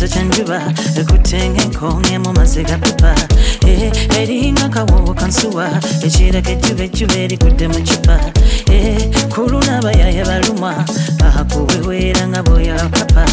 Kisa chanjuba Kutenge konge mu maziga pipa Eringa kawowo kansuwa Echira kejube jube likudde mu chupa Kuluna bayaye balumwa Kuwewera nga boya kapa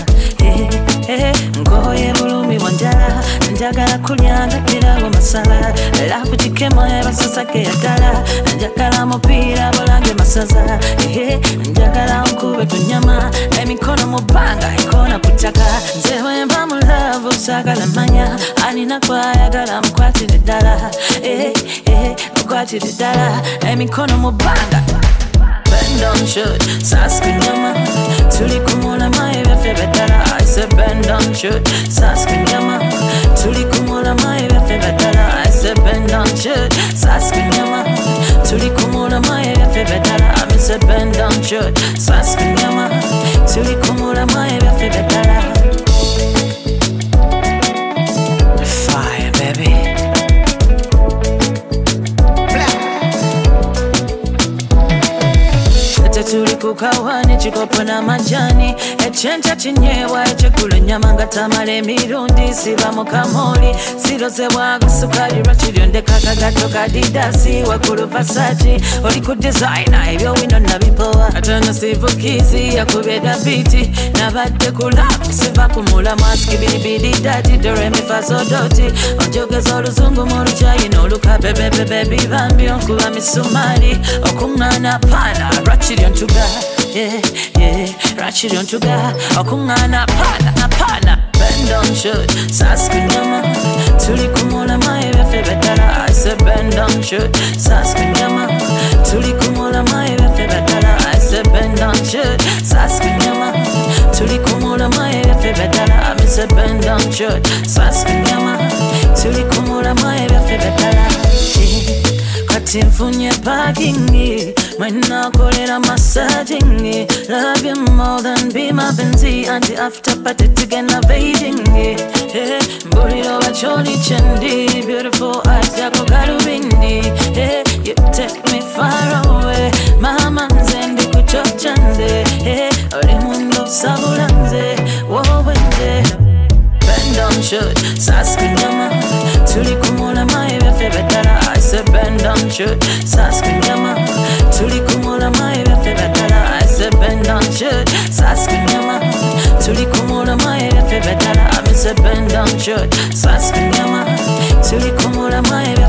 Ngoye bulumi wanjala Njagala kulyanga tirawo masala Lafu jikema ebasasake yagala Njagala mupira bolange masaza Njagala nkube kunyama Emikono mubanga ikona kutaka Nzewe mba mu love sagala manya Anina kwayagala mkwatire ddala Mkwatire ddala Emikono mubanga Bend down shoot, Saskinyama Tuli kumula mae befe bedala I said bend down shoot, Saskinyama Tuli kumula mae befe bedala I said bend down shoot, Saskinyama Tuli kumula mae befe bedala I said bend down shoot, Saskinyama Tuli kumula mae befe bedala Fire baby Tuli kukawani chikopo na majani Echencha chinyewa echekula nyama ngatamale mirundi Siba mukamoli Siroze wago sukari rachirionde kakagato kadidasi Wakulu Versace Oli ku designer Ebyo wino nabipowa Atana sivukizi ya kubeda biti Nabadde kulafu Siva kumula maski bilibili dati Dore mi faso doti Onjogeza oluzungu muluchayi Noluka bebe bambi Onkuba misumari Okungana pana Rachirion Tuga, Rachirion Tuga, Okungana pana, bend down shoot, Saskinyama, Tuli kumula mae befe bedala, I said bend down shoot, Saskinyama, Tuli kumula mae befe bedala, I said bend down shoot, Saskinyama, Tuli kumula mae befe bedala, I said bend down shoot, Saskinyama, Tuli kumula mae befe bedala. Kati mfunye parking Mwena kolera massaging Love you more than be my benzi Anti after party together vaging Mbuliro wacholi chendi Beautiful eyes yako garubindi You take me far away Mama nzendi kuchochande Oli mundo sabulanze Wowenze Bend down shoot, Saskinyama Tuli kumula mae befe bedala I said bend down shoot, Saskinyama Tuli kumula mae befe bedala I said bend down shoot, Saskinyama Tuli kumula mae befe bedala I said bend down shoot, Saskinyama Tuli kumula mae